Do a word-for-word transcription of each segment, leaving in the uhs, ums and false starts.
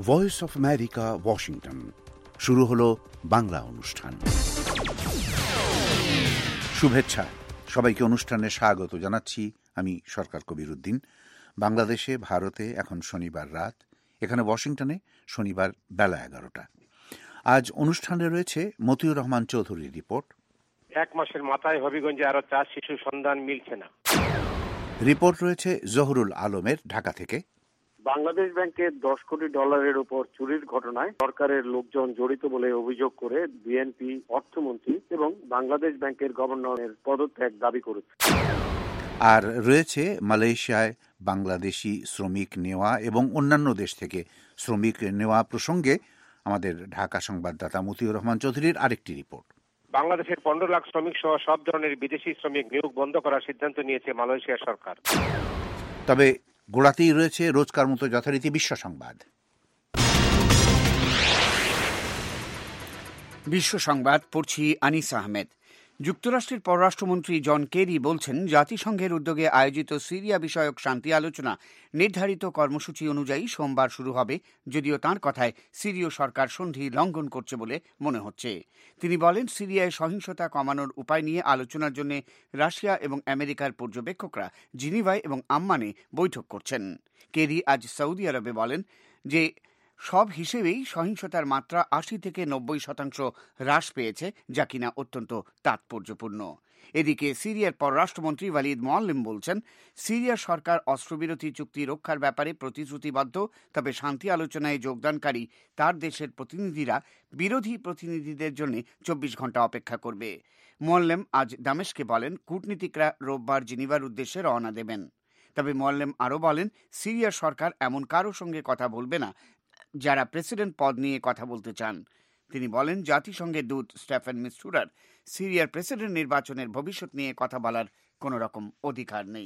Voice of America, Washington. শুরু হলো বাংলা অনুষ্ঠান। শুভেচ্ছা, সবাইকে অনুষ্ঠানে স্বাগত জানাচ্ছি। আমি সরকার কবির উদ্দিন। বাংলাদেশে, ভারতে এখন শনিবার রাত, এখানে ওয়াশিংটনে শনিবার বেলা এগারোটা। আজ অনুষ্ঠানে রয়েছে মতিউর রহমান চৌধুরীর রিপোর্ট। এক মাসের মাথায় হবিগঞ্জে আরো চার শিশু সন্ধান মিলছে না। রিপোর্ট রয়েছে জহুরুল আলমের ঢাকা থেকে। বাংলাদেশ ব্যাংকের দশ কোটি ডলারের উপর চুরির ঘটনায় সরকারের লোকজন জড়িত বলে অভিযোগ করে বিএনপি অর্থমন্ত্রী এবং বাংলাদেশ ব্যাংকের গভর্নরের পদত্যাগ দাবি করেছে। আর রয়েছে মালয়েশিয়ায় বাংলাদেশি শ্রমিক নেওয়া এবং অন্যান্য দেশ থেকে শ্রমিক নেওয়া প্রসঙ্গে আমাদের ঢাকা সংবাদদাতা মতিউর রহমান চৌধুরীর আরেকটি রিপোর্ট। বাংলাদেশের পনেরো লাখ শ্রমিক সহ সব ধরনের বিদেশি শ্রমিক নিয়োগ বন্ধ করার সিদ্ধান্ত নিয়েছে মালয়েশিয়া সরকার। তবে গোড়াতেই রয়েছে রোজকার মতো যথারীতি বিশ্ব সংবাদ। বিশ্ব সংবাদ পড়ছি আনিস আহমেদ। যুক্তরাষ্ট্রের পররাষ্ট্রমন্ত্রী জন কেরি বলছেন, জাতিসংঘের উদ্যোগে আয়োজিত সিরিয়া বিষয়ক শান্তি আলোচনা নির্ধারিত কর্মসূচি অনুযায়ী সোমবার শুরু হবে, যদিও তাঁর কথায় সিরীয় সরকার সন্ধি লঙ্ঘন করছে বলে মনে হচ্ছে। তিনি বলেন, সিরিয়ায় সহিংসতা কমানোর উপায় নিয়ে আলোচনার জন্য রাশিয়া এবং আমেরিকার পর্যবেক্ষকরা জিনিভায় এবং আম্মানে বৈঠক করছেন। কেরি আজ সৌদি আরবে বলেন যে সব হিসেবেই সহিংসতার মাত্রা আশি থেকে নব্বই শতাংশ হ্রাস পেয়েছে, যা কিনা অত্যন্ত তাৎপর্যপূর্ণ। এদিকে সিরিয়ার পররাষ্ট্রমন্ত্রী ওয়ালিদ মোয়াল্লেম বলছেন, সিরিয়ার সরকার অস্ত্রবিরতি চুক্তি রক্ষার ব্যাপারে প্রতিশ্রুতিবদ্ধ, তবে শান্তি আলোচনায় যোগদানকারী তার দেশের প্রতিনিধিরা বিরোধী প্রতিনিধিদের জন্য চব্বিশ ঘন্টা অপেক্ষা করবে। মোয়াল্লেম আজ দামেস্কে বলেন, কূটনীতিকরা রোববার জিনিভার উদ্দেশ্যে রওনা দেবেন। তবে মোয়াল্লেম আরও বলেন, সিরিয়ার সরকার এমন কারো সঙ্গে কথা বলবে না যারা প্রেসিডেন্ট পদ নিয়ে কথা বলতে চান। তিনি বলেন, জাতিসংঘের দূত স্টেফেন মিস্টুরার সিরিয়ার প্রেসিডেন্ট নির্বাচনের ভবিষ্যৎ নিয়ে কথা বলার কোনো রকম অধিকার নেই।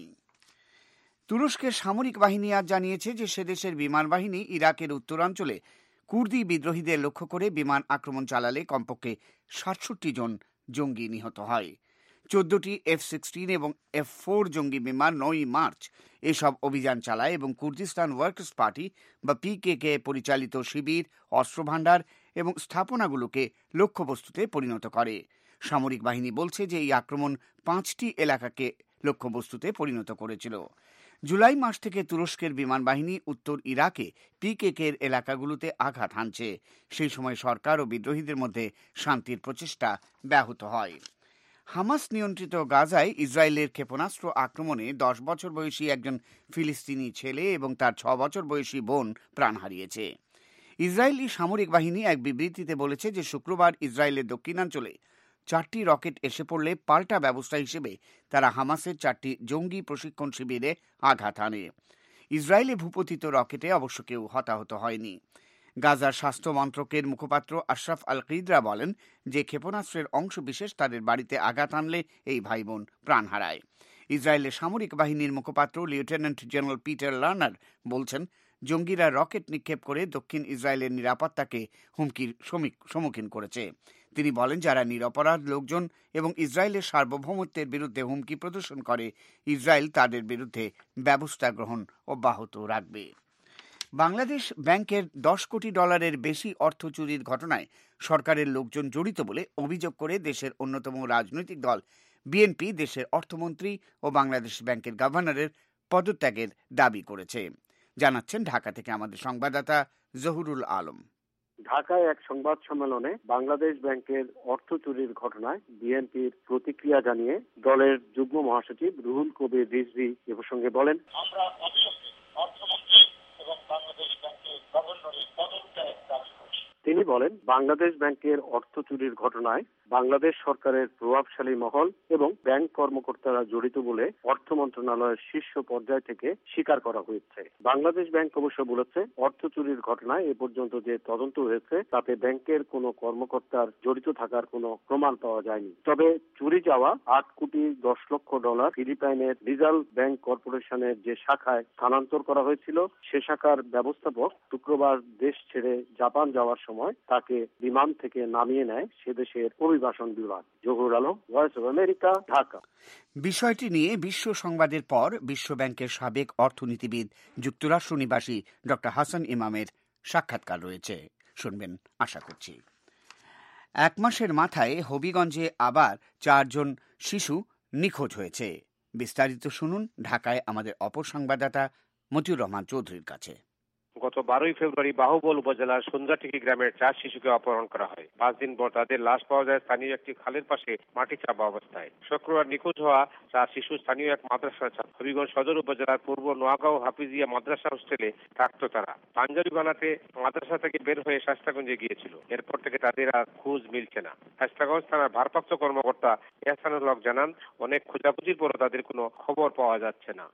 তুরস্কের সামরিক বাহিনী আজ জানিয়েছে যে সে দেশের বিমান বাহিনী ইরাকের উত্তরাঞ্চলে কুর্দি বিদ্রোহীদের লক্ষ্য করে বিমান আক্রমণ চালালে কমপক্ষে সাতষট্টি জন জঙ্গি নিহত হয়। চোদ্দটি এফ সিক্সটিন এবং এফ ফোর জঙ্গি বিমান নয়ই মার্চ এসব অভিযান চালায় এবং কুর্দিস্তান ওয়ার্কার্স পার্টি বা পিকেকে পরিচালিত শিবির, অস্ত্রভাণ্ডার এবং স্থাপনাগুলোকে লক্ষ্যবস্তুতে পরিণত করে। সামরিক বাহিনী বলছে যে এই আক্রমণ পাঁচটি এলাকাকে লক্ষ্যবস্তুতে পরিণত করেছিল। জুলাই মাস থেকে তুরস্কের বিমান বাহিনী উত্তর ইরাকে পিকেকের এলাকাগুলোতে আঘাত হানছে। সেই সময় সরকার ও বিদ্রোহীদের মধ্যে শান্তির প্রচেষ্টা ব্যাহত হয়। হামাস নিয়ন্ত্রিত গাজায় ইসরায়েলের ক্ষেপণাস্ত্র আক্রমণে দশ বছর বয়সী একজন ফিলিস্তিনি ছেলে এবং তার ছ বছর বয়সী বোন প্রাণ হারিয়েছে। ইসরায়েলি সামরিক বাহিনী এক বিবৃতিতে বলেছে যে শুক্রবার ইসরায়েলের দক্ষিণাঞ্চলে চারটি রকেট এসে পড়লে পাল্টা ব্যবস্থা হিসেবে তারা হামাসের চারটি জঙ্গি প্রশিক্ষণ শিবিরে আঘাত হানে। ইসরায়েলে ভূপতিত রকেটে অবশ্য কেউ হতাহত হয়নি। গাজার স্বাস্থ্য মন্ত্রকের মুখপাত্র আশরাফ আল কিদরা বলেন যে ক্ষেপণাস্ত্রের অংশ বিশেষ তাদের বাড়িতে আঘাত আনলে এই ভাই বোন প্রাণ হারায়। ইসরায়েলের সামরিক বাহিনীর মুখপাত্র লেফটেন্যান্ট জেনারেল পিটার লার্নার বলছেন, জঙ্গিরা রকেট নিক্ষেপ করে দক্ষিণ ইসরায়েলের নিরাপত্তাকে হুমকির সম্মুখীন করেছে। তিনি বলেন, যারা নিরপরাধ লোকজন এবং ইসরায়েলের সার্বভৌমত্বের বিরুদ্ধে হুমকি প্রদর্শন করে, ইসরায়েল তাদের বিরুদ্ধে ব্যবস্থা গ্রহণ অব্যাহত রাখবে। বাংলাদেশ ব্যাংকের দশ কোটি ডলারের বেশি অর্থ চুরির ঘটনায় সরকারের লোকজন জড়িত বলে অভিযোগ করে দেশের অন্যতম রাজনৈতিক দল বিএনপি দেশের অর্থমন্ত্রী ও বাংলাদেশ ব্যাংকের গভর্নরের পদত্যাগের দাবি করেছে। জানাচ্ছেন ঢাকা থেকে আমাদের সংবাদদাতা জহুরুল আলম। ঢাকায় এক সংবাদ সম্মেলনে বাংলাদেশ ব্যাংকের অর্থ চুরির ঘটনায় বিএনপির প্রতিক্রিয়া জানিয়ে দলের যুগ্ম মহাসচিব রুহুল কবির রিজভী এ প্রসঙ্গে বলেন, আমরা অবিলম্বে অর্থমন্ত্রী এবং বাংলাদেশ ব্যাংকের গভর্নরের পদত্যাগ দাবি করছি। তিনি বলেন, বাংলাদেশ ব্যাংকের অর্থ চুরির ঘটনায় বাংলাদেশ সরকারের প্রভাবশালী মহল এবং ব্যাংক কর্মকর্তারা জড়িত বলে অর্থ মন্ত্রণালয়ের শীর্ষ পর্যায় থেকে স্বীকার করা হয়েছে। বাংলাদেশ ব্যাংক অবশ্য বলেছে, অর্থ চুরির ঘটনায় এ পর্যন্ত যে তদন্ত হয়েছে তাতে ব্যাংকের কোনো কর্মকর্তার জড়িত থাকার কোনো প্রমাণ পাওয়া যায়নি। তবে চুরি যাওয়া আট কোটি দশ লক্ষ ডলার ফিলিপাইনের রিজার্ভ ব্যাংক কর্পোরেশনের যে শাখায় স্থানান্তর করা হয়েছিল, সে শাখার ব্যবস্থাপক শুক্রবার দেশ ছেড়ে জাপান যাওয়ার সময় তাকে বিমান থেকে নামিয়ে নেয় সে দেশের অভিবাসন বিভাগ। Zahur Alam, voice of America, Dhaka. বিষয়টি নিয়ে বিশ্ব সংবাদের পর বিশ্ব ব্যাংকের সাবেক অর্থনীতিবিদ যুক্তরাষ্ট্র নিবাসী ডক্টর হাসান ইমামের সাক্ষাৎকার রয়েছে, শুনবেন আশা করছি। এক মাসের মাথায় হবিগঞ্জে আবার চারজন শিশু নিখোঁজ হয়েছে। বিস্তারিত শুনুন ঢাকায় আমাদের অপর সংবাদদাতা মতিউর রহমান চৌধুরীর কাছে। গত বারোই ফেব্রুয়ারি বাহুবল উপজেলার সুন্দ্রাটিকি গ্রামের চার শিশুকে অপহরণ করা হয়। পাঁচ দিন পর তাদের লাশ পাওয়া যায় স্থানীয় একটি খালের পাশে মাটি চাপা অবস্থায়। শুক্রবার নিখোঁজ হওয়া চার শিশু স্থানীয় এক মাদ্রাসার ছাত্র। হবিগঞ্জ সদর উপজেলার পূর্ব নোয়াগাঁও হাফিজিয়া মাদ্রাসা হোস্টেলে থাকতো তারা। পাঞ্জাবি বানাতে মাদ্রাসা থেকে বের হয়ে শাস্তাগঞ্জে গিয়েছিল। এরপর থেকে তাদের আর খোঁজ মিলছে না। শাস্তাগঞ্জ থানার ভারপ্রাপ্ত কর্মকর্তা এহসানুল হক জানান, অনেক খোঁজাখুঁজির পরও তাদের কোনো খবর পাওয়া যাচ্ছে না।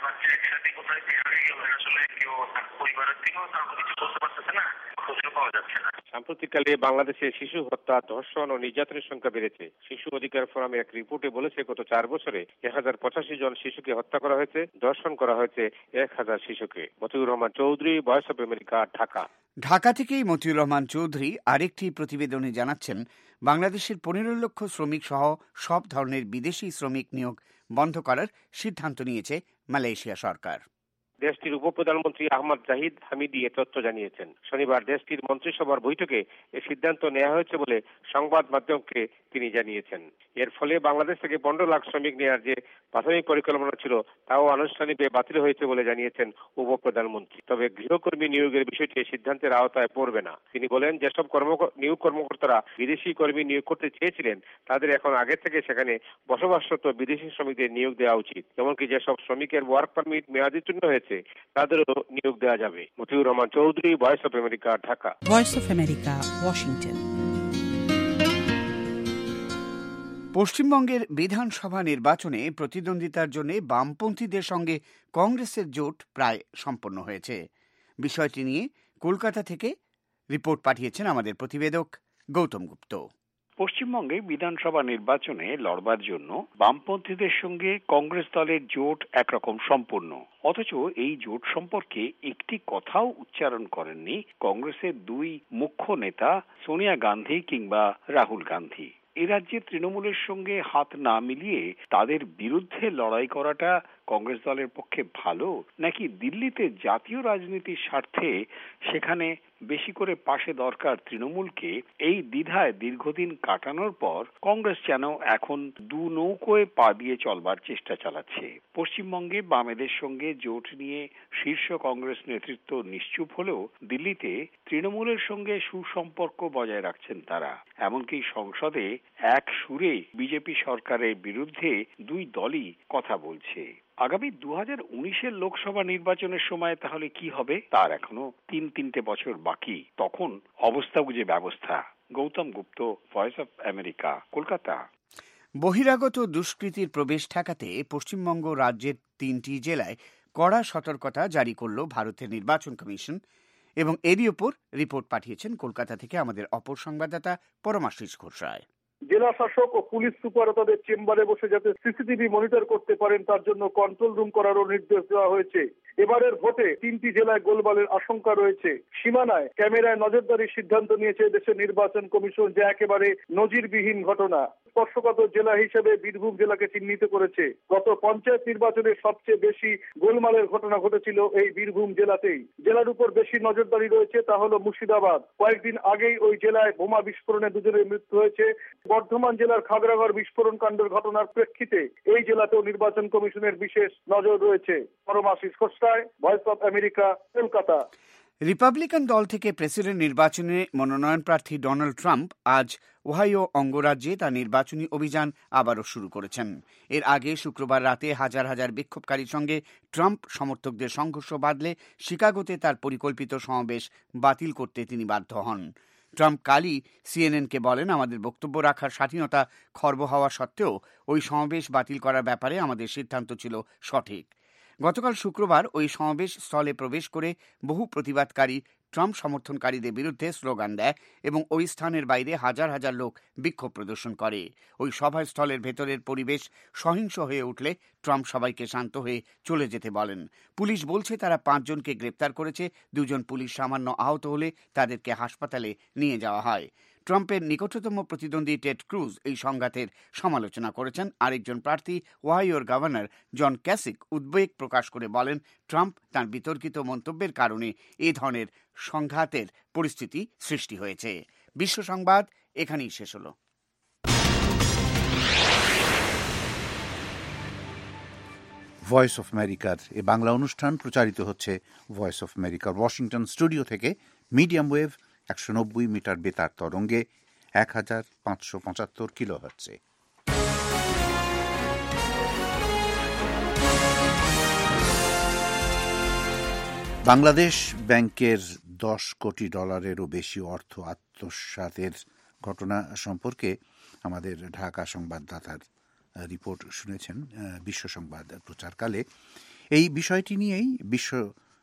সাম্প্রতিককালে বাংলাদেশে শিশু হত্যা, ধর্ষণ ও নির্যাতনের সংখ্যা বেড়েছে। শিশু অধিকার ফোরামের এক রিপোর্টে বলেছে, গত চার বছরে এক হাজার পঁচাশি জন শিশুকে হত্যা করা হয়েছে, ধর্ষণ করা হয়েছে এক হাজার শিশুকে। Matiur Rahman Chowdhury, voice of America, Dhaka. Dhaka থেকেই মতিউর রহমান চৌধুরী আরেকটি প্রতিবেদনে জানাচ্ছেন, বাংলাদেশের পনেরো লক্ষ শ্রমিক সহ সব ধরনের বিদেশি শ্রমিক নিয়োগ বন্ধ করার সিদ্ধান্ত নিয়েছে মালয়েশিয়া সরকার। দেশটির উপপ্রধানমন্ত্রী আহমদ জাহিদ হামিদি এ তথ্য জানিয়েছেন। শনিবার দেশটির মন্ত্রিসভার বৈঠকে এ সিদ্ধান্ত নেওয়া হয়েছে বলে সংবাদ মাধ্যমকে তিনি জানিয়েছেন। এর ফলে বাংলাদেশ থেকে পনেরো লাখ শ্রমিক নেওয়ার যে প্রাথমিক পরিকল্পনা ছিল তাও আনুষ্ঠানিকভাবে বাতিল হয়েছে বলে জানিয়েছেন উপপ্রধানমন্ত্রী। তবে গৃহকর্মী নিয়োগের বিষয়টি সিদ্ধান্তের আওতায় পড়বে না। তিনি বলেন, যেসব কর্ম নিয়োগ কর্মকর্তারা বিদেশি কর্মী নিয়োগ করতে চেয়েছিলেন তাদের এখন আগে থেকে সেখানে বসবাসরত বিদেশি শ্রমিকদের নিয়োগ দেওয়া উচিত। এমনকি যেসব শ্রমিকের ওয়ার্ক পারমিট মেয়াদোত্তীর্ণ হয়েছে তাদেরও নিয়োগ দেওয়া যাবে। Matiur Rahman Chowdhury, voice of America, Dhaka. Voice of America, Washington. পশ্চিমবঙ্গের বিধানসভা নির্বাচনে প্রতিদ্বন্দ্বিতার জন্য বামপন্থীদের সঙ্গে কংগ্রেসের জোট প্রায় সম্পন্ন হয়েছে। বিষয়টি নিয়ে কলকাতা থেকে রিপোর্ট পাঠিয়েছেন আমাদের প্রতিবেদক গৌতম গুপ্ত। পশ্চিমবঙ্গে বিধানসভা নির্বাচনে লড়বার জন্য বামপন্থীদের সঙ্গে কংগ্রেস দলের জোট একরকম সম্পূর্ণ। অথচ এই জোট সম্পর্কে একটি কথাও উচ্চারণ করেননি কংগ্রেসের দুই মুখ্য নেতা সোনিয়া গান্ধী কিংবা রাহুল গান্ধী। এ রাজ্যে তৃণমূলের সঙ্গে হাত না মিলিয়ে তাদের বিরুদ্ধে লড়াই করাটা কংগ্রেস দলের পক্ষে ভালো, নাকি দিল্লিতে জাতীয় রাজনীতির স্বার্থে সেখানে বেশি করে পাশে দরকার তৃণমূলকে, এই দ্বিধায় দীর্ঘদিন কাটানোর পর কংগ্রেস যেন এখন দু নৌকোয় পা দিয়ে চলবার চেষ্টা চালাচ্ছে। পশ্চিমবঙ্গে বামেদের সঙ্গে জোট নিয়ে শীর্ষ কংগ্রেস নেতৃত্ব নিশ্চুপ হলেও দিল্লিতে তৃণমূলের সঙ্গে সুসম্পর্ক বজায় রাখছেন তারা। এমনকি সংসদে এক সুরে বিজেপি সরকারের বিরুদ্ধে দুই দলই কথা বলছে। আগামী দু হাজার উনিশের লোকসভা নির্বাচনের সময় তাহলে কি হবে তার এখনো তিন তিনটে বছর বাকি। তখন অবস্থা বুঝে ব্যবস্থা। Gautam Gupta, voice of America, Kolkata. বহিরাগত দুষ্কৃতীর প্রবেশ ঠেকাতে পশ্চিমবঙ্গ রাজ্যের তিনটি জেলায় কড়া সতর্কতা জারি করল ভারতের নির্বাচন কমিশন, এবং এরই ওপর রিপোর্ট পাঠিয়েছেন কলকাতা থেকে আমাদের অপর সংবাদদাতা পরমাশিস ঘোষ রায়। জেলা শাসক ও পুলিশ সুপার তাদের চেম্বারে বসে যাতে সিসিটিভি মনিটর করতে পারেন তার জন্য কন্ট্রোল রুম করারও নির্দেশ দেওয়া হয়েছে। এবারের ভোটে তিনটি জেলায় গোলমালের আশঙ্কা রয়েছে। সীমানায় ক্যামেরায় নজরদারির সিদ্ধান্ত নিয়েছে দেশের নির্বাচন কমিশন, যা একেবারে নজিরবিহীন ঘটনা। স্পর্শকাতর জেলা হিসেবে বীরভূম জেলাকে চিহ্নিত করেছে। গত পঞ্চায়েত নির্বাচনে সবচেয়ে বেশি গোলমালের ঘটনা ঘটেছিল এই বীরভূম জেলাতেই। জেলার উপর বেশি নজরদারি রয়েছে তা হলো মুর্শিদাবাদ। কয়েকদিন আগেই ওই জেলায় বোমা বিস্ফোরণে দুজনের মৃত্যু হয়েছে। বর্ধমান জেলার খাগড়াগড় বিস্ফোরণ কাণ্ডের ঘটনার প্রেক্ষিতে এই জেলাতেও নির্বাচন কমিশনের বিশেষ নজর রয়েছে। Paramashis Ghosh Roy, voice of America, Kolkata. Republican দল থেকে প্রেসিডেন্ট নির্বাচনে মনোনয়ন প্রার্থী ডোনাল্ড ট্রাম্প আজ ওহাইও অঙ্গরাজ্যে তার নির্বাচনী অভিযান আবারও শুরু করেছেন। এর আগে শুক্রবার রাতে হাজার হাজার বিক্ষোভকারীর সঙ্গে ট্রাম্প সমর্থকদের সংঘর্ষ বাঁধলে শিকাগোতে তার পরিকল্পিত সমাবেশ বাতিল করতে তিনি বাধ্য হন। ট্রাম্প কালই সিএনএনকে বলেন, আমাদের বক্তব্য রাখার স্বাধীনতা খর্ব হওয়া সত্ত্বেও ওই সমাবেশ বাতিল করার ব্যাপারে আমাদের সিদ্ধান্ত ছিল সঠিক। গতকাল শুক্রবার ওই সমাবেশ স্থলে প্রবেশ করে বহু প্রতিবাদকারী ট্রাম্প সমর্থনকারীদের বিরুদ্ধে স্লোগান দেয় এবং ওই স্থানের বাইরে হাজার হাজার লোক বিক্ষোভ প্রদর্শন করে। ওই সভাস্থলের ভেতরের পরিবেশ সহিংস হয়ে উঠলে ট্রাম্প সবাইকে শান্ত হয়ে চলে যেতে বলেন। পুলিশ বলছে তারা পাঁচজনকে গ্রেপ্তার করেছে। দুজন পুলিশ সামান্য আহত হলে তাদেরকে হাসপাতালে নিয়ে যাওয়া হয়। ট্রাম্পের নিকটতম প্রতিদ্বন্দ্বী টেড ক্রুজ এই সংঘাতের সমালোচনা করেছেন। আরেকজন প্রার্থী ওহাইওর গভর্নর জন ক্যাসিক উদ্বেগ প্রকাশ করে বলেন, ট্রাম্প তাঁর বিতর্কিত মন্তব্যের কারণে এই ধরনের সংঘাতের পরিস্থিতি সৃষ্টি হয়েছে। বিশ্ব সংবাদ এখানেই শেষ হলো। ভয়েস অফ আমেরিকার এ বাংলা অনুষ্ঠান প্রচারিত হচ্ছে ভয়েস অফ আমেরিকার ওয়াশিংটন স্টুডিও থেকে মিডিয়াম ওয়েভ একশো নব্বই মিটার বেতার তরঙ্গে এক হাজার পাঁচশো পঁচাত্তর কিলো হচ্ছে। বাংলাদেশ ব্যাংকের দশ কোটি ডলারেরও বেশি অর্থ আত্মসাতের ঘটনা সম্পর্কে আমাদের ঢাকা সংবাদদাতার রিপোর্ট শুনেছেন বিশ্ব সংবাদ প্রচারকালে। এই বিষয়টি নিয়েই বিশ্ব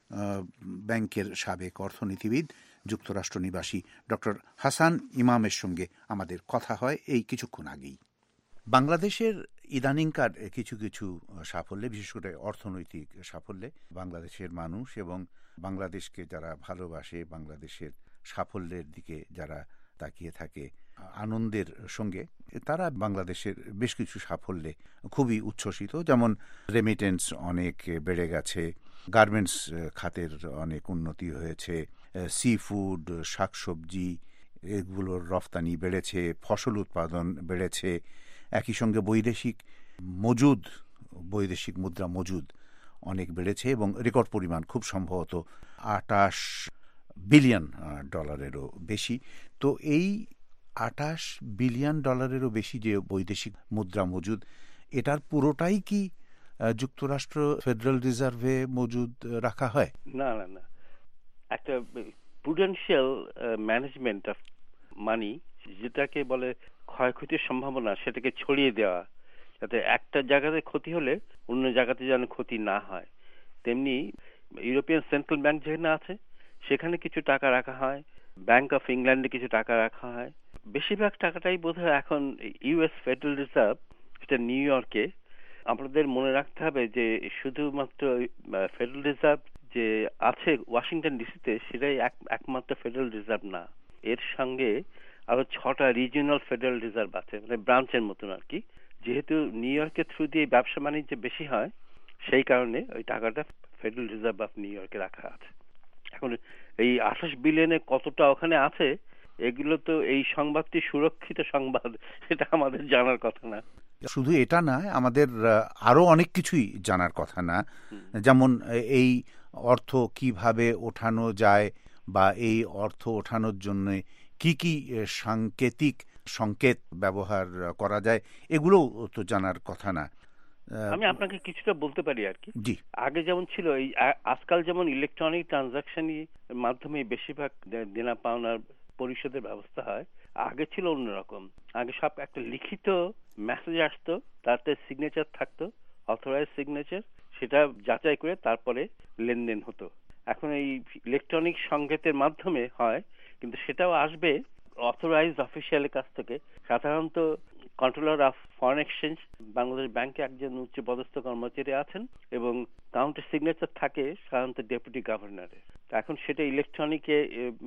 ব্যাংকের সাবেক অর্থনীতিবিদ যুক্তরাষ্ট্র নিবাসী ডক্টর হাসান ইমামের সঙ্গে আমাদের কথা হয় এই কিছুক্ষণ আগেই। বাংলাদেশের ইদানিংকার কিছু কিছু সাফল্যে, বিশেষ করে অর্থনৈতিক সাফল্যে বাংলাদেশের মানুষ এবং বাংলাদেশকে যারা ভালোবাসে, বাংলাদেশের সাফল্যের দিকে যারা তাকিয়ে থাকে আনন্দের সঙ্গে, তারা বাংলাদেশের বেশ কিছু সাফল্যে খুবই উচ্ছ্বসিত। যেমন রেমিটেন্স অনেক বেড়ে গেছে, গার্মেন্টস খাতের অনেক উন্নতি হয়েছে, সি ফুড, শাকসবজি এগুলোর রফতানি বেড়েছে, ফসল উৎপাদন বেড়েছে, একই সঙ্গে বৈদেশিক মজুদ বৈদেশিক মুদ্রা মজুদ অনেক বেড়েছে এবং রেকর্ড পরিমাণ খুব সম্ভবত আটাশ বিলিয়ন ডলারেরও বেশি। তো এই আটাশ বিলিয়ন ডলারেরও বেশি যে বৈদেশিক মুদ্রা মজুদ, এটার পুরোটাই কি যুক্তরাষ্ট্র ফেডারেল রিজার্ভে মজুদ রাখা হয়? না না না একটা প্রুডেন্সিয়াল ম্যানেজমেন্ট অফ মানি, যেটাকে বলে ক্ষয়ক্ষতির সম্ভাবনা, সেটাকে ছড়িয়ে দেওয়া, যাতে একটা জায়গাতে ক্ষতি হলে অন্য জায়গাতে যেন ক্ষতি না হয়। তেমনি ইউরোপিয়ান সেন্ট্রাল ব্যাংক যেখানে আছে সেখানে কিছু টাকা রাখা হয়, ব্যাংক অফ ইংল্যান্ডে কিছু টাকা রাখা হয়। বেশিরভাগ টাকাটাই বোধ হয় এখন ইউএস ফেডারেল রিজার্ভ, সেটা নিউ ইয়র্কে। আমাদের মনে রাখতে হবে যে শুধুমাত্র ফেডারেল রিজার্ভ যে আছে ওয়াশিংটন ডিসিতে সেটাই একমাত্র ফেডারেল রিজার্ভ না, এর সঙ্গে আরো ছটা রিজিওনাল ফেডারেল রিজার্ভ আছে, মানে ব্রাঞ্চের মতন আর কি। যেহেতু নিউ ইয়র্কের থ্রু দিয়ে ব্যবসা বাণিজ্য বেশি হয়, সেই কারণে ওই টাকাটা ফেডারেল রিজার্ভ অফ নিউ ইয়র্কে রাখা আছে। এখন এই আঠাশ বিলিয়নে কতটা ওখানে আছে, এগুলো তো এই সংবাদটি সুরক্ষিত সংবাদ, সেটা আমাদের জানার কথা না। শুধু এটা না, আমাদের আরো অনেক কিছুই জানার কথা না, যেমন এই অর্থ কিভাবে ওঠানো যায় বা এই অর্থ ওঠানোর জন্য কি কি সাংকেতিক সংকেত ব্যবহার করা যায়, এগুলো তো জানার কথা না। আমি আপনাকে কিছুটা বলতে পারি আর কি। জি, আগে যেমন ছিল, এই আজকাল যেমন ইলেকট্রনিক ট্রানজাকশনের মাধ্যমে বেশিরভাগ দেনা পাওনার পরিশোধের ব্যবস্থা হয়, আগে ছিল অন্যরকম। আগে সব একটা লিখিত মেসেজ আসতো, তাতে সিগনেচার থাকতো, অথরাইজ সিগনেচার, সেটা যাচাই করে তারপরে লেনদেন হতো। এখন এই ইলেকট্রনিক সংকেতের মাধ্যমে হয়, কিন্তু সেটাও আসবে অথরাইজড অফিসিয়ালের কাছ থেকে। সাধারণত controller of foreign exchange Bangladesh ব্যাংকে একজন উচ্চপদস্থ কর্মচারী আছেন এবং কাউন্টার সিগনেচার থাকে সাধারণত ডেপুটি গভর্নরের। এখন সেটা ইলেকট্রনিকে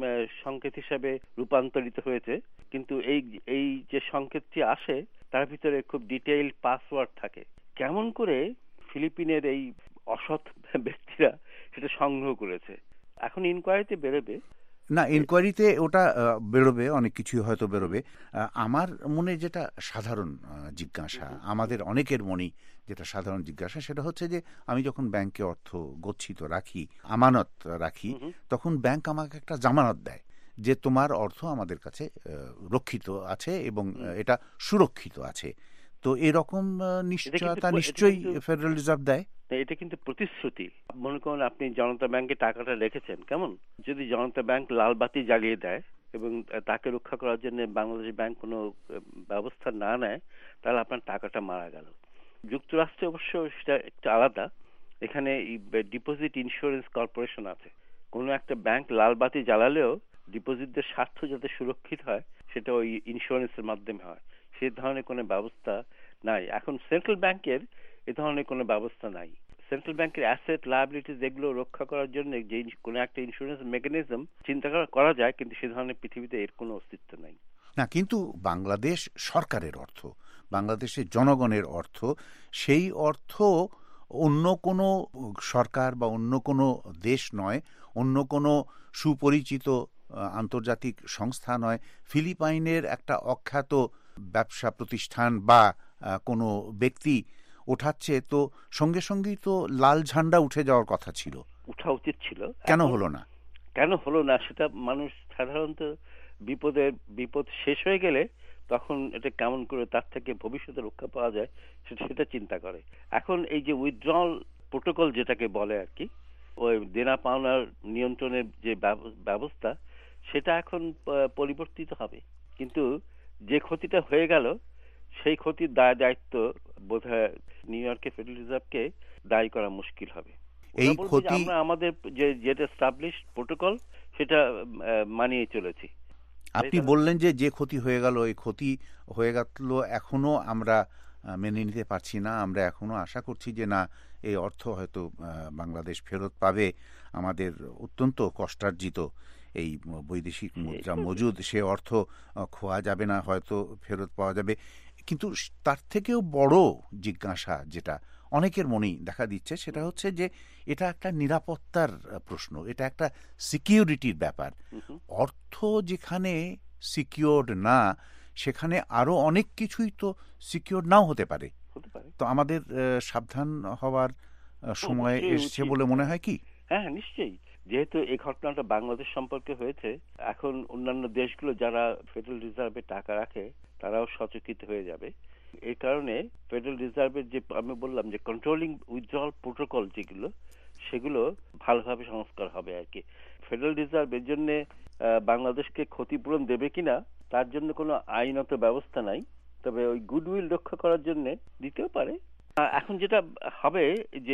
সংকেত হিসাবে রূপান্তরিত হয়েছে, কিন্তু এই এই যে সংকেতটি আসে তার ভিতরে খুব ডিটেইল পাসওয়ার্ড থাকে। কেমন করে ফিলিপিনের এই অসৎ ব্যক্তিরা সেটা সংগ্রহ করেছে, এখন ইনকোয়ারিতে বেরোবে। না, ইনকোয়ারিতে ওটা বেরোবে, অনেক কিছুই হয়তো বেরোবে। আমার মনে যেটা সাধারণ জিজ্ঞাসা, আমাদের অনেকের মনেই যেটা সাধারণ জিজ্ঞাসা, সেটা হচ্ছে যে আমি যখন ব্যাংকে অর্থ গচ্ছিত রাখি, আমানত রাখি, তখন ব্যাংক আমাকে একটা জামানত দেয় যে তোমার অর্থ আমাদের কাছে রক্ষিত আছে এবং এটা সুরক্ষিত আছে। তো এরকম নিশ্চয়তা নিশ্চয়ই ফেডারেল রিজার্ভ দেয়। এটা কিন্তু প্রতিশ্রুতি। মনে করুন আপনি জনতা ব্যাংকে টাকাটা রেখেছেন, কেমন যদি জনতা ব্যাংক লাল বাতি জ্বালিয়ে দেয় এবং তাকে রক্ষা করার জন্য বাংলাদেশ ব্যাংক কোনো ব্যবস্থা না নেয়, তাহলে আপনার টাকাটা মারা গেল। যুক্তরাষ্ট্রে অবশ্য সেটা একটু আলাদা, এখানে ডিপোজিট ইন্স্যুরেন্স কর্পোরেশন আছে। কোনো একটা ব্যাংক লাল বাতি জ্বালালেও ডিপোজিটদের স্বার্থ যাতে সুরক্ষিত হয় সেটা ওই ইন্স্যুরেন্সের মাধ্যমে হয়। সে ধরনের কোনো ব্যবস্থা নাই। এখন সেন্ট্রাল ব্যাংকের এ ধরনের কোনো ব্যবস্থা নাই। সেন্ট্রাল ব্যাংকের অ্যাসেট লায়াবিলিটিস এগুলো রক্ষা করার জন্য যে কোনো একটা ইন্স্যুরেন্স মেকানিজম চিন্তা করা যায়, কিন্তু সে ধরনের পৃথিবীতে এর কোনো অস্তিত্ব নাই। না, কিন্তু বাংলাদেশ সরকারের অর্থ, বাংলাদেশের জনগণের অর্থ, সেই অর্থ অন্য কোনো সরকার বা অন্য কোনো দেশ নয়, অন্য কোনো সুপরিচিত আন্তর্জাতিক সংস্থা নয়, ফিলিপাইনের একটা অখ্যাত ব্যবসা প্রতিষ্ঠান বা কোনো ব্যক্তি ওঠাচ্ছে, তো সঙ্গে সঙ্গেই তো লাল ঝান্ডা উঠে যাওয়ার কথা ছিল, উঠা উচিত ছিল। কেন হলো না? কেন হলো না সেটা মানুষ সাধারণত বিপদের বিপদ শেষ হয়ে গেলে তখন এটা কেমন করে তার থেকে ভবিষ্যতে রক্ষা পাওয়া যায় সেটা সেটা চিন্তা করে। এখন এই যে উইথড্রল প্রোটোকল যেটাকে বলে আর কি, ওই দেনা পাওনার নিয়ন্ত্রণের যে ব্যবস্থা, সেটা এখন পরিবর্তিত হবে। কিন্তু যে ক্ষতিটা হয়ে গেল সেই ক্ষতির দায় দায়িত্ব বোধহয় নিউ ইয়র্কের ফেডারেল রিজার্ভকে দায়ী করা মুশকিল হবে। এই ক্ষতি আমরা আমাদের যে যেটা এস্টাবলিশড প্রোটোকল সেটা মানিয়ে চলেছি। আপনি বললেন যে যে ক্ষতি হয়ে গেল, এই ক্ষতি হয়ে গেল এখনো আমরা মেনে নিতে পারছি না। আমরা এখনো আশা করছি যে না, এই অর্থ হয়তো বাংলাদেশ ফেরত পাবে। আমাদের অত্যন্ত কষ্টার্জিত এই বৈদেশিক মুদ্রা মজুদ, সে অর্থ খোয়া যাবে না, হয়তো ফেরত পাওয়া যাবে। কিন্তু তার থেকেও বড় জিজ্ঞাসা যেটা অনেকের মনেই দেখা দিচ্ছে, সেটা হচ্ছে যে এটা একটা নিরাপত্তার প্রশ্ন, এটা একটা সিকিউরিটির ব্যাপার। অর্থ যেখানে সিকিউরড না, সেখানে আরো অনেক কিছুই তো সিকিউর নাও হতে পারে। তো আমাদের সাবধান হওয়ার সময় এসেছে বলে মনে হয় কি? হ্যাঁ, নিশ্চয়ই। যেহেতু এই ঘটনাটা বাংলাদেশ সম্পর্কে হয়েছে, এখন অন্যান্য দেশগুলো যারা ফেডারেল রিজার্ভে টাকা রাখে তারাও সচেতন হয়ে যাবে। এই কারণে ফেডারেল রিজার্ভের যে আমি বললাম যে কন্ট্রোলিং উইথড্রল প্রোটোকল যেগুলো, সেগুলো ভালোভাবে সংস্কার হবে আর কি। ফেডারেল রিজার্ভ এর জন্য বাংলাদেশকে ক্ষতিপূরণ দেবে কিনা তার জন্য কোনো আইনত ব্যবস্থা নাই, তবে ওই গুডউইল রক্ষা করার জন্য দিতেও পারে। এখন যেটা হবে যে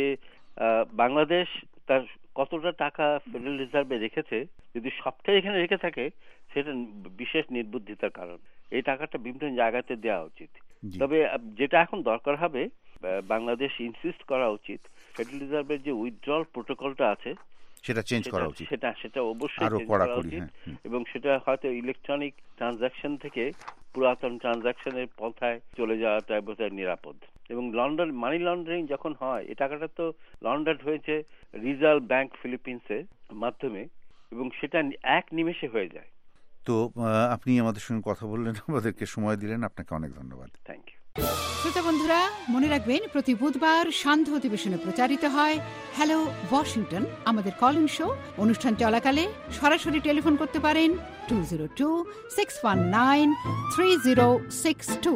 বাংলাদেশ তার কতটা টাকা ফেডারেল রিজার্ভে রেখেছে, যদি সবটাই এখানে রেখে থাকে সেটা বিশেষ নির্বুদ্ধিতার কারণ। এই টাকাটা বিভিন্ন জায়গাতে দেওয়া উচিত। তবে যেটা এখন দরকার হবে, বাংলাদেশ ইনসিস্ট করা উচিত ফেডারেল রিজার্ভের যে উইথড্রল প্রোটোকলটা আছে সেটা চেঞ্জ করা উচিত, সেটা সেটা অবশ্যই চেঞ্জ করা উচিত। এবং সেটা হয়তো ইলেকট্রনিক ট্রানজাকশন থেকে পুরাতন ট্রানজাকশনের পন্থায় চলে যাওয়াটা বোধহয় নিরাপদ। এবং লন্ডন মানি লন্ডারিং যখন হয়, এই টাকাটা তো লন্ডার্ড হয়েছে রিজার্ভ ব্যাংক ফিলিপিন্সের মাধ্যমে, এবং সেটা এক নিমেষে হয়ে যায়। তো আপনি আমাদের সঙ্গে কথা বললেন, আমাদেরকে সময় দিলেন, আপনাকে অনেক ধন্যবাদ। Thank you. শ্রোতা বন্ধুরা, মনে রাখবেন প্রতি বুধবার সান্ধ্য অধিবেশনে প্রচারিত হয় হ্যালো ওয়াশিংটন, আমাদের কল ইন শো। অনুষ্ঠান চলাকালে সরাসরি টেলিফোন করতে পারেন two zero two six one nine three zero six two.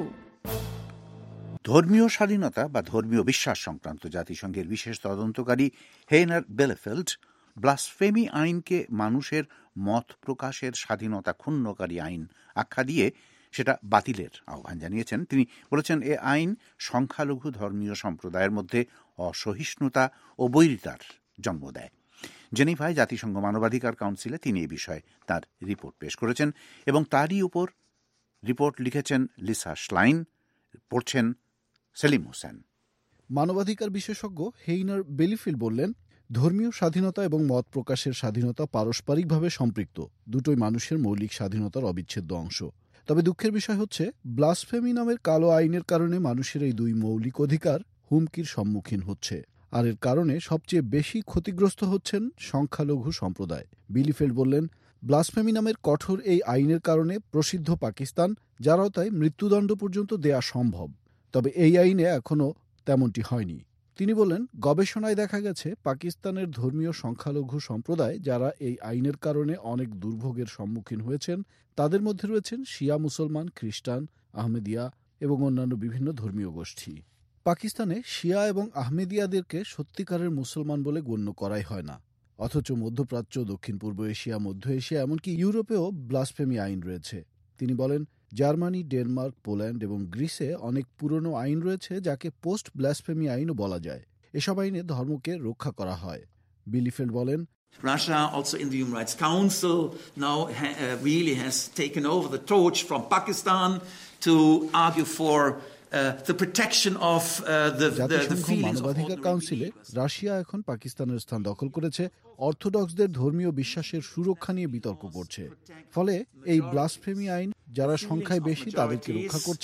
ধর্মীয় স্বাধীনতা বা ধর্মীয় বিশ্বাস সংক্রান্ত জাতিসংঘের বিশেষ তদন্তকারী হেইনার বেলেফেল্ড ব্লাসফেমি আইনকে মানুষের মত প্রকাশের স্বাধীনতা ক্ষুণ্ণকারী আইন আখ্যা দিয়ে সেটা বাতিলের আহ্বান জানিয়েছেন। তিনি বলেছেন, এ আইন সংখ্যালঘু ধর্মীয় সম্প্রদায়ের মধ্যে অসহিষ্ণুতা ও বৈরিতার জন্ম দেয়। জেনিভায় জাতিসংঘ মানবাধিকার কাউন্সিলে তিনি এ বিষয়ে তার রিপোর্ট পেশ করেছেন এবং তারই উপর রিপোর্ট লিখেছেন লিসা শ্লাইন, পড়ছেন সেলিম হোসেন। মানবাধিকার বিশেষজ্ঞ হেইনার বেলিফিল বললেন, ধর্মীয় স্বাধীনতা এবং মত প্রকাশের স্বাধীনতা পারস্পরিকভাবে সম্পৃক্ত, দুটোই মানুষের মৌলিক স্বাধীনতার অবিচ্ছেদ্য অংশ। তবে দুঃখের বিষয় হচ্ছে, ব্লাসফেমি নামের কালো আইনের কারণে মানুষের এই দুই মৌলিক অধিকার হুমকির সম্মুখীন হচ্ছে, আর এর কারণে সবচেয়ে বেশি ক্ষতিগ্রস্ত হচ্ছেন সংখ্যালঘু সম্প্রদায়। বিলিফেল্ড বললেন, ব্লাসফেমি নামের কঠোর এই আইনের কারণে প্রসিদ্ধ পাকিস্তান, যারাও তাই মৃত্যুদণ্ড পর্যন্ত দেয়া সম্ভব। তবে এই আইনে এখনও তেমনটি হয়নি। তিনি বললেন, গবেষণায় দেখা গেছে পাকিস্তানের ধর্মীয় সংখ্যালঘু সম্প্রদায় যারা এই আইনের কারণে অনেক দুর্ভোগের সম্মুখীন হয়েছেন, তাদের মধ্যে রয়েছেন শিয়া মুসলমান, খ্রিস্টান, আহমেদিয়া এবং অন্যান্য বিভিন্ন ধর্মীয় গোষ্ঠী। পাকিস্তানে শিয়া এবং আহমেদিয়াদেরকে সত্যিকারের মুসলমান বলে গণ্য করাই হয় না, অথচ মধ্যপ্রাচ্য, দক্ষিণ পূর্ব এশিয়া, মধ্য এশিয়া, এমনকি ইউরোপেও ব্লাসফেমি আইন রয়েছে। তিনি বলেন, জার্মানি, ডেনমার্ক, পোল্যান্ড এবং গ্রিসে অনেক পুরনো আইন রয়েছে যাকে পোস্ট ব্লাসফেমি আইনও বলা যায়। এসব আইনে ধর্মকে রক্ষা করা হয়। বিলিফেল্ড বলেন, Russia, also in the Human Rights Council, now ha uh, really has taken over the torch from Pakistan to argue for the protection of uh, the, the, the feelings of মানবাধিকার কাউন্সিলে রাশিয়া এখন পাকিস্তানের স্থান দখল করেছে, অর্থোডক্সদের ধর্মীয় বিশ্বাসের সুরক্ষা নিয়ে বিতর্ক করছে। ফলে এই ব্লাসফেমি আইন যারা সংখ্যায় বেশি তাদেরকে রক্ষা করছে,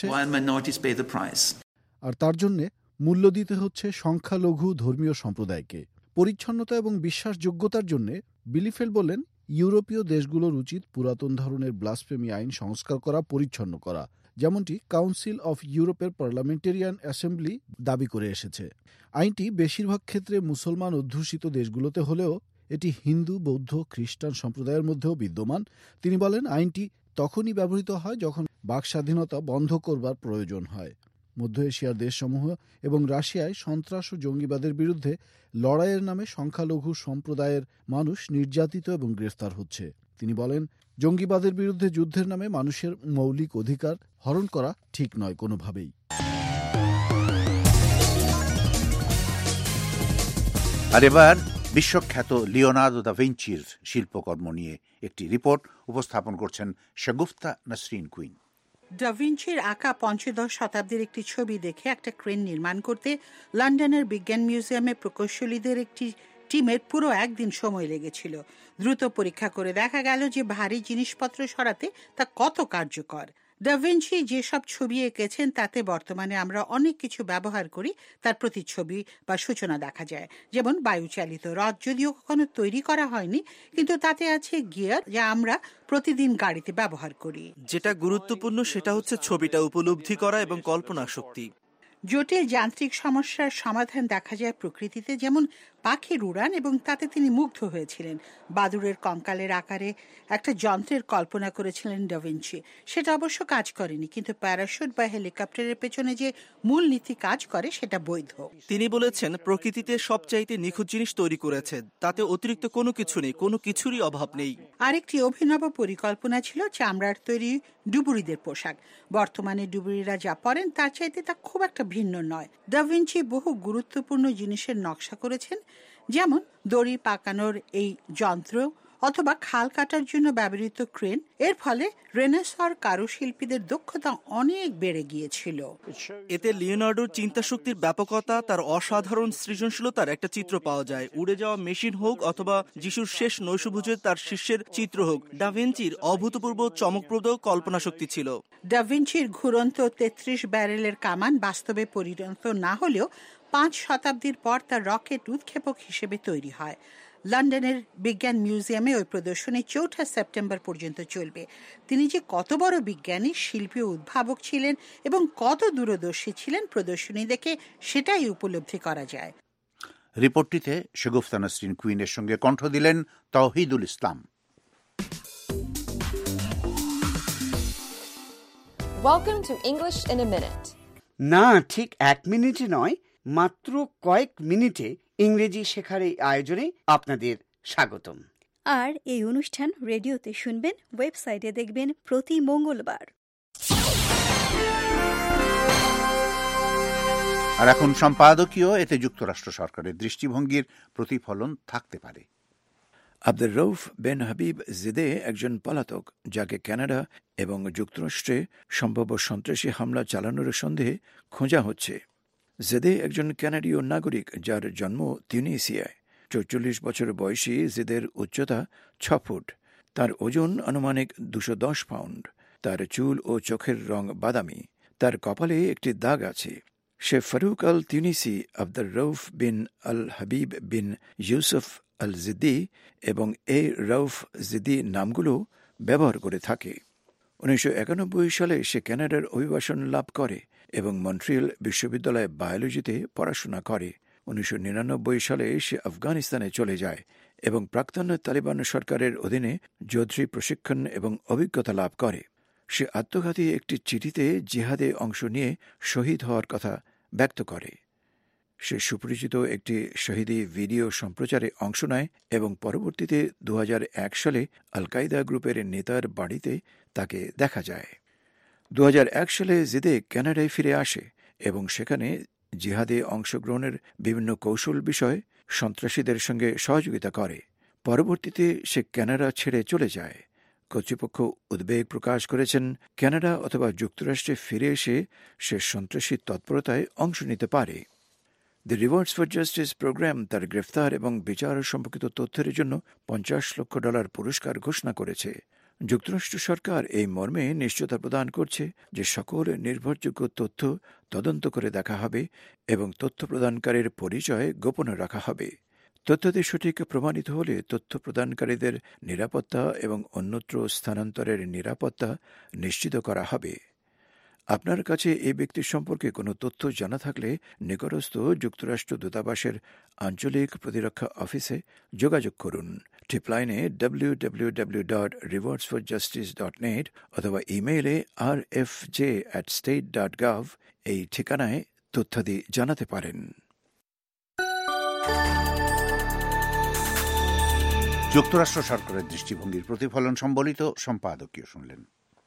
আর তার জন্য মূল্য দিতে হচ্ছে সংখ্যালঘু ধর্মীয় সম্প্রদায়কে। পরিচ্ছন্নতা এবং বিশ্বাসযোগ্যতার জন্য বিলিফেল বললেন, ইউরোপীয় দেশগুলোর উচিত পুরাতন ধরনের ব্লাসফেমি আইন সংস্কার করা, পরিচ্ছন্ন করা, যেমনটি কাউন্সিল অফ ইউরোপের পার্লামেন্টেরিয়ান অ্যাসেম্বলি দাবি করে এসেছে। আইনটি বেশিরভাগ ক্ষেত্রে মুসলমান অধ্যুষিত দেশগুলোতে হলেও এটি হিন্দু, বৌদ্ধ, খ্রিস্টান সম্প্রদায়ের মধ্যেও বিদ্যমান। তিনি বলেন, আইনটি তখনই ব্যবহৃত হয় যখন বাক স্বাধীনতা বন্ধ করবার প্রয়োজন হয়। মধ্য এশিয়ার দেশসমূহ এবং রাশিয়ায় সন্ত্রাস ও জঙ্গিবাদের বিরুদ্ধে লড়াইয়ের নামে সংখ্যালঘু সম্প্রদায়ের মানুষ নির্যাতিত এবং গ্রেফতার হচ্ছে। তিনি বলেন, জঙ্গিবাদের বিরুদ্ধে যুদ্ধের নামে মানুষের মৌলিক অধিকার হরণ করা ঠিক নয় কোনোভাবেই। আর এবার বিশ্বখ্যাত লিওনার্দো দা ভিঞ্চির শিল্পকর্ম নিয়ে একটি রিপোর্ট উপস্থাপন করছেন শাগুফতা নাসরিন কুইন। ডা ভিঞ্চির আঁকা পঞ্চদশ শতাব্দীর একটি ছবি দেখে একটা ক্রেন নির্মাণ করতে লন্ডনের বিজ্ঞান মিউজিয়ামে প্রকৌশলীদের একটি টিমের পুরো একদিন সময় লেগেছিল। দ্রুত পরীক্ষা করে দেখা গেল যে ভারী জিনিসপত্র সরাতে তা কত কার্যকর। ডা ভিঞ্চি যেসব ছবি এঁকেছেন তাতে বর্তমানে আমরা অনেক কিছু ব্যবহার করি, তার প্রতিচ্ছবি বা সূচনা দেখা যায়। যেমন বায়ুচালিত রথ যদিও কখনো তৈরি করা হয়নি, কিন্তু তাতে আছে গিয়ার যা আমরা প্রতিদিন গাড়িতে ব্যবহার করি। যেটা গুরুত্বপূর্ণ সেটা হচ্ছে ছবিটা উপলব্ধি করা এবং কল্পনা শক্তি। জটিল যান্ত্রিক সমস্যার সমাধান দেখা যায় প্রকৃতিতে, যেমন পাখির উড়ান, এবং তাতে তিনি মুগ্ধ হয়েছিলেন। বাদুড়ের কঙ্কালের আকারে একটা যন্ত্রের কল্পনা করেছিলেন ডা ভিঞ্চি। সেটা অবশ্য কাজ করেনি, কিন্তু প্যারাশুট বা হেলিকপ্টারের পেছনে যে মূল নীতি কাজ করে সেটা বৈধ। তিনি বলেছেন, প্রকৃতিতে সবচাইতে নিখুঁত জিনিস তৈরি করেছেন, তাতে অতিরিক্ত কোনো কিছু নেই, কোনো কিছুরই অভাব নেই। আরেকটি অভিনব পরিকল্পনা ছিল চামড়ার তৈরি ডুবুরিদের পোশাক। বর্তমানে ডুবুরিরা যা পরেন তার চাইতে তা খুব একটা ভিন্ন নয়। ডা ভিঞ্চি বহু গুরুত্বপূর্ণ জিনিসের নকশা করেছেন, যেমন দড়ি পাকানোর এই যন্ত্র অথবা খাল কাটার জন্য ব্যবহৃত ক্রেন। এর ফলে রেনেসাঁর কারুশিল্পীদের দক্ষতা অনেক বেড়ে গিয়েছিল। এতে লিওনার্ডোর চিন্তাশক্তির ব্যাপকতা, তার অসাধারণ সৃজনশীলতার একটা চিত্র পাওয়া যায়। উড়ে যাওয়া মেশিন হোক অথবা যিশুর শেষ নৈশভোজে তার শিষ্যের চিত্র হোক, ডা ভিঞ্চির অভূতপূর্ব চমকপ্রদ কল্পনা শক্তি ছিল। ডা ভিঞ্চির ঘুরন্ত তেত্রিশ ব্যারেলের কামান বাস্তবে পরিণত না হলেও পাঁচ শতাব্দীর পর তার রকেট উৎক্ষেপক হিসেবে তৈরি হয়। লন্ডনের বিজ্ঞান মিউজিয়ামে ওই প্রদর্শনী চৌঠা সেপ্টেম্বর পর্যন্ত চলবে। তিনি যে কত বড় বিজ্ঞানী, শিল্পী ও উদ্ভাবক ছিলেন এবং কত দূরদর্শী ছিলেন প্রদর্শনী দেখে সেটাই উপলব্ধি করা যায়। রিপোর্টটিতে শাগুফতা নাসরিন কুইনের সঙ্গে কণ্ঠ দিলেন তাওহিদুল ইসলাম। Welcome to English in a minute. না, ঠিক এক মিনিটে নয়, মাত্র কয়েক মিনিটে ইংরেজি শেখার এই আয়োজনে আপনাদের স্বাগতম। আর এই অনুষ্ঠান রেডিওতে শুনবেন, ওয়েবসাইটে দেখবেন প্রতি মঙ্গলবার। আর এখন সম্পাদকীয়, এতে যুক্তরাষ্ট্র সরকারের দৃষ্টিভঙ্গির প্রতিফলন থাকতে পারে। আব্দুর রউফ বিন হাবিব জিদে একজন পলাতক, যাকে কানাডা এবং যুক্তরাষ্ট্রে সম্ভাব্য সন্ত্রাসী হামলা চালানোর সন্দেহে খোঁজা হচ্ছে। জিদে একজন কানাডীয় নাগরিক যার জন্ম তিউনিসিয়ায়। চৌচল্লিশ বছর বয়সী জিদের উচ্চতা ছ ফুট, তার ওজন আনুমানিক দুশো দশ পাউন্ড। তার চুল ও চোখের রং বাদামি, তার কপালে একটি দাগ আছে। সে ফারুক আল তিউনিসি, আব্দুর রউফ বিন আল হাবিব বিন ইউসুফ আল জিদ্দি এবং এ রউফ জিদ্দি নামগুলো ব্যবহার করে থাকে। উনিশশো একানব্বই সালে সে কানাডার অভিবাসন লাভ করে এবং মন্ট্রিয়াল বিশ্ববিদ্যালয়ে বায়োলজিতে পড়াশোনা করে। উনিশশো নিরানব্বই সালে সে আফগানিস্তানে চলে যায় এবং প্রাক্তন তালিবান সরকারের অধীনে যোদ্ধী প্রশিক্ষণ এবং অভিজ্ঞতা লাভ করে। সে আত্মঘাতী একটি চিঠিতে জিহাদে অংশ নিয়ে শহীদ হওয়ার কথা ব্যক্ত করে। সে সুপরিচিত একটি শহীদি ভিডিও সম্প্রচারে অংশ নেয় এবং পরবর্তীতে দু হাজার এক সালে আল কায়দা গ্রুপের নেতার বাড়িতে তাকে দেখা যায়। দু হাজার এক সালে জিদে কানাডায় ফিরে আসে এবং সেখানে জিহাদে অংশগ্রহণের বিভিন্ন কৌশল বিষয়ে সন্ত্রাসীদের সঙ্গে সহযোগিতা করে। পরবর্তীতে সে কানাডা ছেড়ে চলে যায়। কর্তৃপক্ষ উদ্বেগ প্রকাশ করেছেন কানাডা অথবা যুক্তরাষ্ট্রে ফিরে এসে সে সন্ত্রাসী তৎপরতায় অংশ নিতে পারে। The rewards for justice program তার গ্রেফতার এবং বিচার সম্পর্কিত তথ্যের জন্য পঞ্চাশ লক্ষ ডলার পুরস্কার ঘোষণা করেছে। যুক্তরাষ্ট্র সরকার এই মর্মে নিশ্চয়তা প্রদান করছে যে সকল নির্ভরযোগ্য তথ্য তদন্ত করে দেখা হবে এবং তথ্য প্রদানকারীর পরিচয় গোপন রাখা হবে। তথ্যটি সঠিক প্রমাণিত হলে তথ্য প্রদানকারীদের নিরাপত্তা এবং অন্যত্র স্থানান্তরের নিরাপত্তা নিশ্চিত করা হবে। আপনার কাছে এই ব্যক্তি সম্পর্কে কোনো তথ্য জানা থাকলে নিকটস্থ যুক্তরাষ্ট্র দূতাবাসের আঞ্চলিক প্রতিরক্ষা অফিসে যোগাযোগ করুন। টিপলাইনে W W W dot rewards for justice dot net অথবা ইমেইলে R F J at state dot gov এই ঠিকানায় তথ্যাদি জানাতে পারেন। যুক্তরাষ্ট্র সরকারের দৃষ্টিভঙ্গির প্রতিফলন সম্বলিত সম্পাদকীয় শুনলেন।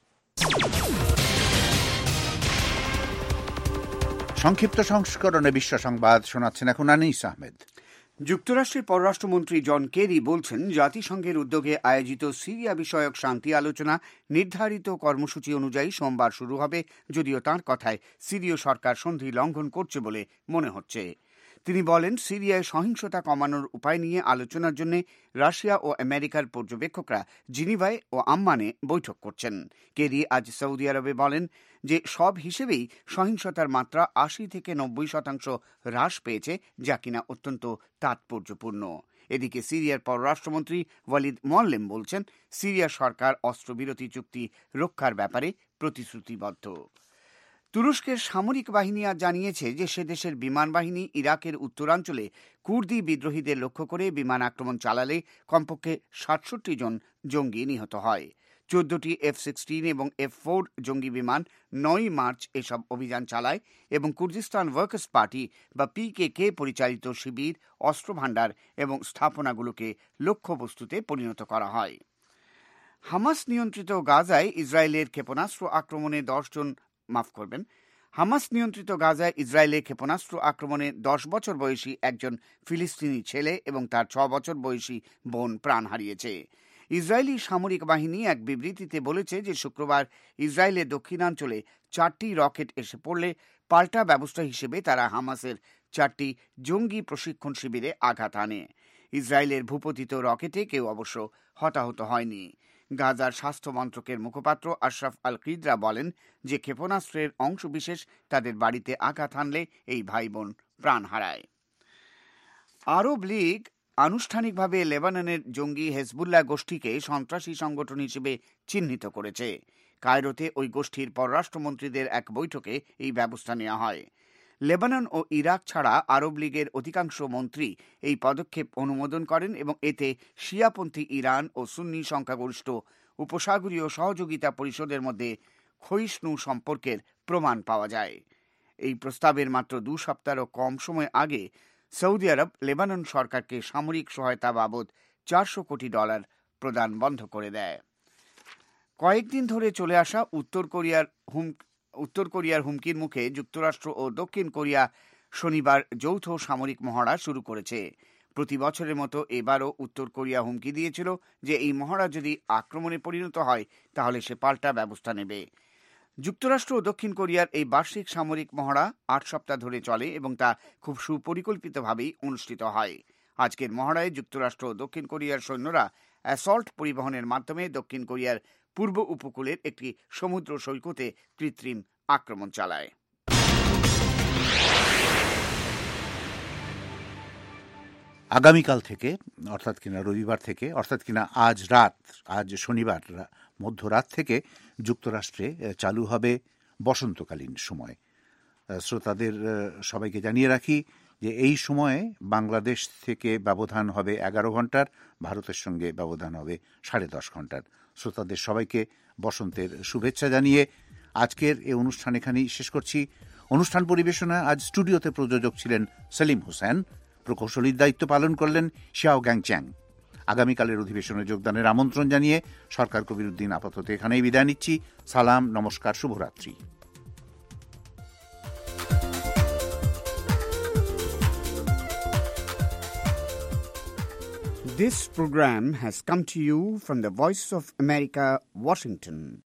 সংক্ষিপ্ত সংস্করণে বিশ্ব সংবাদ শোনাচ্ছেন এখন আনিস আহমেদ। যুক্তরাষ্ট্রের পররাষ্ট্রমন্ত্রী জন কেরি বলছেন, জাতিসংঘের উদ্যোগে আয়োজিত সিরিয়া বিষয়ক শান্তি আলোচনা নির্ধারিত কর্মসূচি অনুযায়ী সোমবার শুরু হবে, যদিও তাঁর কথায় সিরীয় সরকার সন্ধি লঙ্ঘন করছে বলে মনে হচ্ছে। তিনি বলেন, সিরিয়ায় সহিংসতা কমানোর উপায় নিয়ে আলোচনার জন্য রাশিয়া ও আমেরিকার পর্যবেক্ষকরা জিনিভায় ও আম্মানে বৈঠক করছেন। কেরি আজ সৌদি আরবে বলেন যে সব হিসেবেই সহিংসতার মাত্রা আশি থেকে নব্বই শতাংশ হ্রাস পেয়েছে, যা কিনা অত্যন্ত তাৎপর্যপূর্ণ। এদিকে সিরিয়ার পররাষ্ট্রমন্ত্রী ওয়ালিদ মোয়াল্লেম বলছেন, সিরিয়া সরকার অস্ত্রবিরতি চুক্তি রক্ষার ব্যাপারে প্রতিশ্রুতিবদ্ধ। তুরস্কের সামরিক বাহিনী আজ জানিয়েছে যে সে দেশের বিমান বাহিনী ইরাকের উত্তরাঞ্চলে কুর্দি বিদ্রোহীদের লক্ষ্য করে বিমান আক্রমণ চালালে কমপক্ষে সাতষট্টি জন জঙ্গি নিহত হয়। চোদ্দটি এফ সিক্সটিন এবং এফ ফোর জঙ্গি বিমান নয় মার্চ এসব অভিযান চালায় এবং কুর্দিস্তান ওয়ার্কার্স পার্টি বা পিকেকে পরিচালিত শিবির, অস্ত্রভাণ্ডার এবং স্থাপনাগুলোকে লক্ষ্যবস্তুতে পরিণত করা হয়। হামাস নিয়ন্ত্রিত গাজায় ইসরায়েলের ক্ষেপণাস্ত্র আক্রমণে দশজন মাফ করবেন হামাস নিয়ন্ত্রিত গাজায় ইসরায়েলের ক্ষেপণাস্ত্র আক্রমণে দশ বছর বয়সী একজন ফিলিস্তিনি ছেলে এবং তার ছ বছর বয়সী বোন প্রাণ হারিয়েছে। ইসরায়েলি সামরিক বাহিনী এক বিবৃতিতে বলেছে যে শুক্রবার ইসরায়েলের দক্ষিণাঞ্চলে চারটি রকেট এসে পড়লে পাল্টা ব্যবস্থা হিসেবে তারা হামাসের চারটি জঙ্গি প্রশিক্ষণ শিবিরে আঘাত আনে। ইসরায়েলের ভূপতিত রকেটে কেউ অবশ্য হতাহত হয়নি। গাজার স্বাস্থ্য মন্ত্রকের মুখপাত্র আশরাফ আল কিদ্রা বলেন যে ক্ষেপণাস্ত্রের অংশবিশেষ তাদের বাড়িতে আঘাত হানলে এই ভাই বোন প্রাণ হারায়। আরব লীগ আনুষ্ঠানিকভাবে লেবাননের জঙ্গি হেজবুল্লাহ গোষ্ঠীকে সন্ত্রাসী সংগঠন হিসেবে চিহ্নিত করেছে। কায়রোতে ওই গোষ্ঠীর পররাষ্ট্রমন্ত্রীদের এক বৈঠকে এই ব্যবস্থা নেওয়া হয়। লেবানন ও ইরাক ছাড়া আরব লীগের অধিকাংশ মন্ত্রী এই পদক্ষেপ অনুমোদন করেন এবং এতে শিয়াপন্থী ইরান ও সুন্নি সংখ্যাগরিষ্ঠ উপসাগরীয় সহযোগিতা পরিষদের মধ্যে ক্ষয়িষ্ণু সম্পর্কের প্রমাণ পাওয়া যায়। এই প্রস্তাবের মাত্র দু সপ্তাহেরও কম সময় আগে সৌদি আরব লেবানন সরকারকে সামরিক সহায়তা বাবদ চারশো কোটি ডলার প্রদান বন্ধ করে দেয়। কয়েকদিন ধরে চলে আসা উত্তর কোরিয়ার হুম উত্তর কোরিয়ার হুমকির মুখে যুক্তরাষ্ট্র ও দক্ষিণ কোরিয়া শনিবার যৌথ সামরিক মহড়া শুরু করেছে। প্রতি বছরের মতো এবারও উত্তর কোরিয়া হুমকি দিয়েছিল যে এই মহড়া যদি আক্রমণে পরিণত হয় তাহলে সে পাল্টা ব্যবস্থা নেবে। যুক্তরাষ্ট্র ও দক্ষিণ কোরিয়ার এই বার্ষিক সামরিক মহড়া আট সপ্তাহ ধরে চলে এবং তা খুব সুপরিকল্পিতভাবেই অনুষ্ঠিত হয়। আজকের মহড়ায় যুক্তরাষ্ট্র ও দক্ষিণ কোরিয়ার সৈন্যরা অ্যাসল্ট পরিবহনের মাধ্যমে দক্ষিণ কোরিয়ার পূর্ব উপকূলের একটি সমুদ্র সৈকতে কৃত্রিম আক্রমণ চালায়। আগামীকাল থেকে অর্থাৎ কিনা রবিবার থেকে অর্থাৎ কিনা আজ রাত আজ শনিবার মধ্যরাত থেকে যুক্তরাষ্ট্রে চালু হবে বসন্তকালীন সময়। শ্রোতাদের সবাইকে জানিয়ে রাখি যে এই সময়ে বাংলাদেশ থেকে ব্যবধান হবে এগারো ঘন্টার, ভারতের সঙ্গে ব্যবধান হবে সাড়ে দশ ঘন্টার। শ্রোতাদের সবাইকে বসন্তের শুভেচ্ছা জানিয়ে আজকের এই অনুষ্ঠান এখানেই শেষ করছি। অনুষ্ঠান পরিবেশনা আজ স্টুডিওতে প্রযোজক ছিলেন সেলিম হোসেন, প্রকৌশলীর দায়িত্ব পালন করলেন শিয়াও গ্যাংচ্যাং। আগামীকালের অধিবেশনে যোগদানের আমন্ত্রণ জানিয়ে সরকার কবির উদ্দিন আপাতত এখানেই বিদায় নিচ্ছি। সালাম, নমস্কার, শুভরাত্রি। This program has come to you from the Voice of America, Washington.